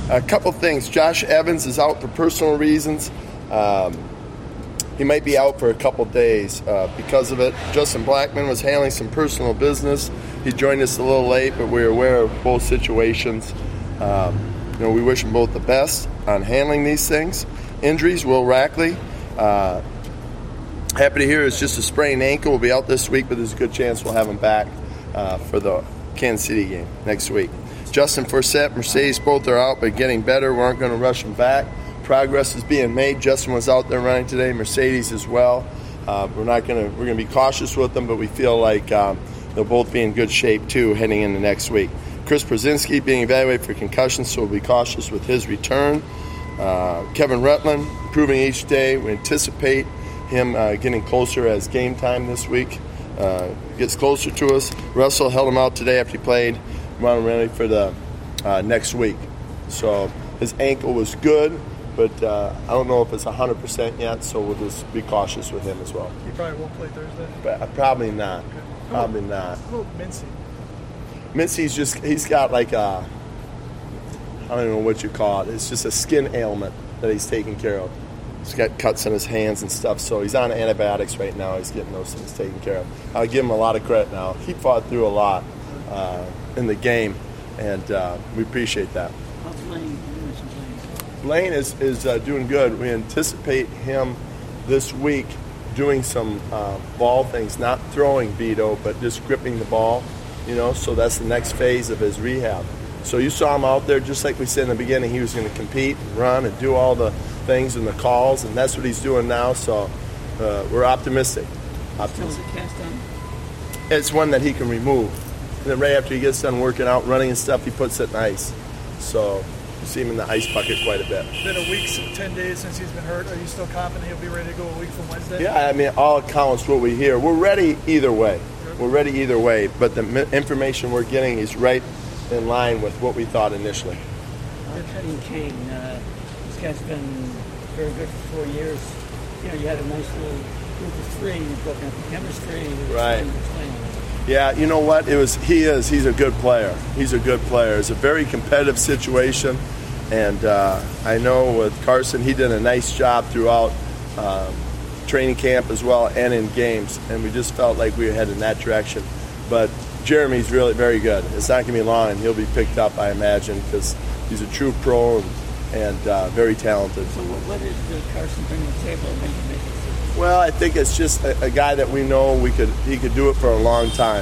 A couple things. Josh Evans is out for personal reasons. He might be out for a couple days because of it. Justin Blackmon was handling some personal business. He joined us a little late, but we're aware of both situations. We wish them both the best on handling these things. Injuries, Will Rackley. Happy to hear it's just a sprained ankle. Will be out this week, but there's a good chance we'll have him back for the Kansas City game next week. Justin Forsett, Mercedes, both are out, but getting better. We aren't going to rush them back. Progress is being made. Justin was out there running today. Mercedes as well. We're going to be cautious with them, but we feel like they'll both be in good shape too heading into next week. Chris Brzezinski being evaluated for concussion, so we'll be cautious with his return. Kevin Rutland improving each day. We anticipate him getting closer as game time this week gets closer to us. Russell held him out today after he played. Want him ready for the next week. So his ankle was good, but I don't know if it's 100% yet, so we'll just be cautious with him as well. He probably won't play Thursday? Probably not. Okay. Probably not. How about Mincy? Mincy's he's got like I don't even know what you call it. It's just a skin ailment that he's taking care of. He's got cuts in his hands and stuff, so he's on antibiotics right now. He's getting those things taken care of. I'll give him a lot of credit now. He fought through a lot in the game, and we appreciate that. How's Blaine? Blaine is doing good. We anticipate him this week doing some ball things, not throwing Vito, but just gripping the ball, so that's the next phase of his rehab. So you saw him out there, just like we said in the beginning, he was going to compete and run and do all the things and the calls, and that's what he's doing now, so we're optimistic. Still the cast on? It's one that he can remove. And then right after he gets done working out, running and stuff, he puts it in ice. So you see him in the ice bucket quite a bit. It's been a week, 10 days since he's been hurt. Are you still confident he'll be ready to go a week from Wednesday? Yeah, all accounts what we hear. We're ready either way. We're ready either way, but the information we're getting is right in line with what we thought initially. Cutting King, this guy's been very good for 4 years. You had a nice little group of three. You've got the chemistry. Right. Yeah, you know what? He's a good player. He's a good player. It's a very competitive situation, and I know with Carson, he did a nice job throughout training camp as well and in games, and we just felt like we were headed in that direction. But Jeremy's really very good. It's not going to be long, and he'll be picked up, I imagine, because he's a true pro and very talented. So what did Carson bring to the table and make it? Well, I think it's just a guy that we know he could do it for a long time.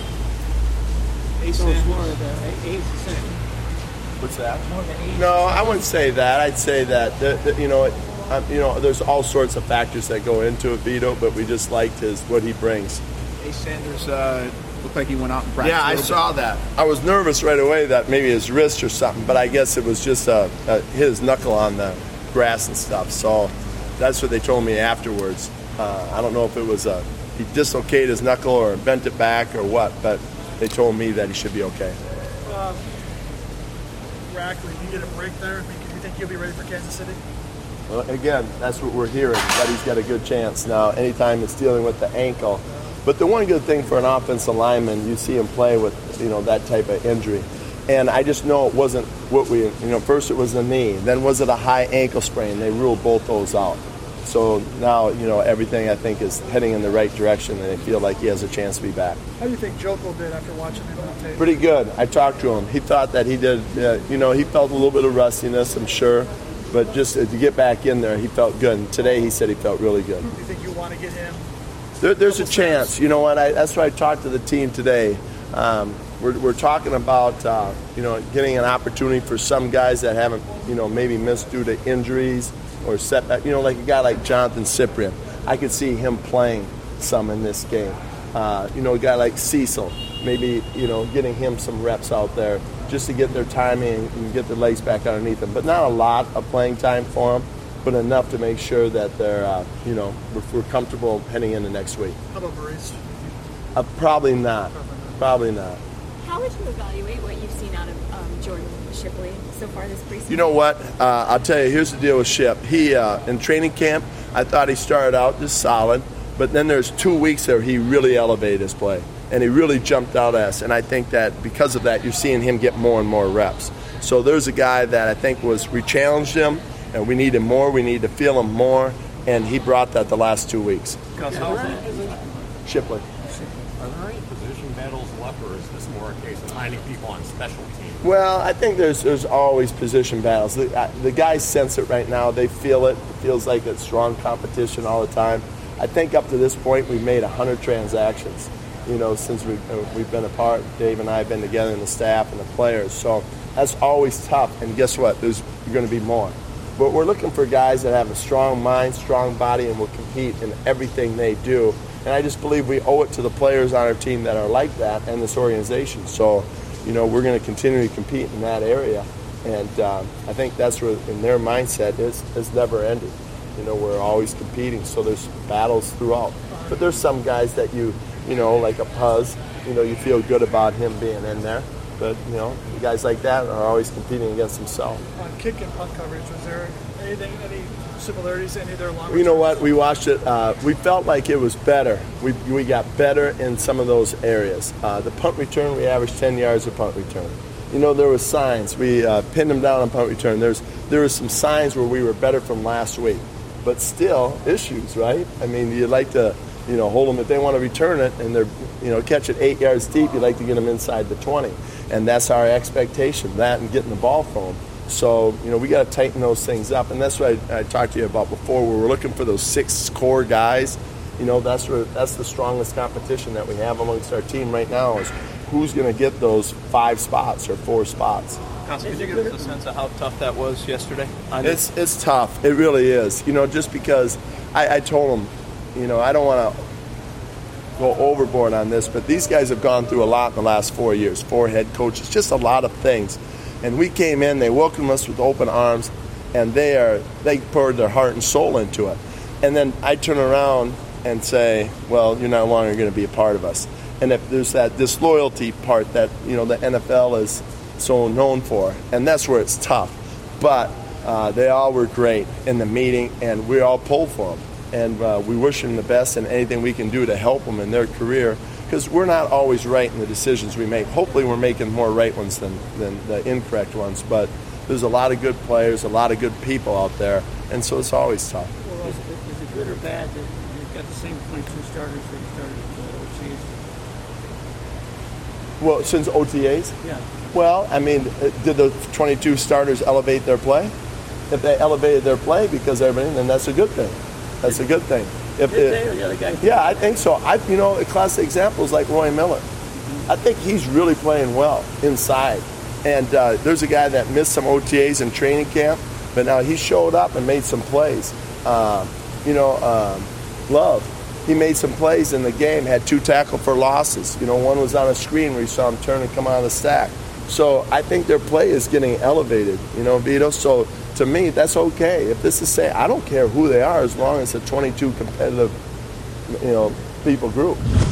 So it's more of the age thing. What's that? More of the age. No, I wouldn't say that. I'd say that there's all sorts of factors that go into it, Vito, but we just liked what he brings. Ace Sanders looked like he went out and practiced. Yeah, I saw that. I was nervous right away that maybe his wrist or something, but I guess it was just his knuckle on the grass and stuff. So that's what they told me afterwards. I don't know if it was he dislocated his knuckle or bent it back or what, but they told me that he should be okay. Rackley, you get a break there? Do you think he'll be ready for Kansas City? Well, again, that's what we're hearing, that he's got a good chance now anytime it's dealing with the ankle. But the one good thing for an offensive lineman, you see him play with that type of injury. And I just know it wasn't what first it was the knee, then was it a high ankle sprain? They ruled both those out. So now, everything I think is heading in the right direction, and I feel like he has a chance to be back. How do you think Joko did after watching him on tape? Pretty good. I talked to him. He thought that he did, he felt a little bit of rustiness, I'm sure. But just to get back in there, he felt good. And today he said he felt really good. Do you think you want to get him? There's a chance. You know what? That's why I talked to the team today. We're talking about, getting an opportunity for some guys that haven't, maybe missed due to injuries or setback. Like a guy like Jonathan Cyprian. I could see him playing some in this game. A guy like Cecil, maybe, getting him some reps out there just to get their timing and get their legs back underneath them. But not a lot of playing time for them, but enough to make sure that they're, we're comfortable heading into next week. How about Maurice? Probably not. Probably not. How would you evaluate what you've seen out of Jordan Shipley so far this preseason? You know what? I'll tell you, here's the deal with Ship. He, in training camp, I thought he started out just solid, but then there's 2 weeks there he really elevated his play, and he really jumped out at us. And I think that because of that, you're seeing him get more and more reps. So there's a guy that I think we challenged him, and we need him more. We need to feel him more, and he brought that the last 2 weeks. Shipley. Are there any position battles left, or is this more a case of finding people on special teams? Well, I think there's always position battles. The guys sense it right now. They feel it. It feels like it's strong competition all the time. I think up to this point we've made 100 transactions, since we've been apart. Dave and I have been together, and the staff and the players. So that's always tough. And guess what? There's going to be more. But we're looking for guys that have a strong mind, strong body, and will compete in everything they do. And I just believe we owe it to the players on our team that are like that and this organization. So, we're going to continue to compete in that area. And I think that's where, in their mindset, it's never ended. We're always competing. So there's battles throughout. But there's some guys that like a Puz, you feel good about him being in there. But, guys like that are always competing against himself. On kick and punt coverage, was there any similarities, any of their long? You know what? We watched it. We felt like it was better. We got better in some of those areas. The punt return, we averaged 10 yards of punt return. There was signs. We pinned them down on punt return. There was some signs where we were better from last week. But still, issues, right? I mean, you'd like to, hold them if they want to return it and they're, catch it 8 yards deep, you'd like to get them inside the 20. And that's our expectation, that and getting the ball from them. So, we got to tighten those things up. And that's what I talked to you about before, where we're looking for those 6 core guys. That's the strongest competition that we have amongst our team right now, is who's going to get those 5 spots or 4 spots. Council, could you give us a sense of how tough that was yesterday? It's tough. It really is. Just because I told them, I don't want to go overboard on this, but these guys have gone through a lot in the last 4 years, 4 head coaches, just a lot of things. And we came in, they welcomed us with open arms, and they poured their heart and soul into it. And then I turn around and say, well, you're no longer going to be a part of us. And if there's that disloyalty part that, the NFL is so known for, and that's where it's tough. But they all were great in the meeting, and we all pulled for them. And we wish them the best and anything we can do to help them in their career, because we're not always right in the decisions we make. Hopefully we're making more right ones than the incorrect ones, but there's a lot of good players, a lot of good people out there, and so it's always tough. Well, is it good or bad that you've got the same 22 starters that you started at OTAs? Well, since OTAs? Yeah. Well, I mean, did the 22 starters elevate their play? If they elevated their play because of everything, then that's a good thing. That's a good thing. Yeah, I think so. A classic example is like Roy Miller. I think he's really playing well inside. And there's a guy that missed some OTAs in training camp, but now he showed up and made some plays. Love, he made some plays in the game, had 2 tackle for losses. One was on a screen where you saw him turn and come out of the stack. So I think their play is getting elevated, Vito. So to me, that's okay. If this is I don't care who they are as long as it's a 22 competitive, people group.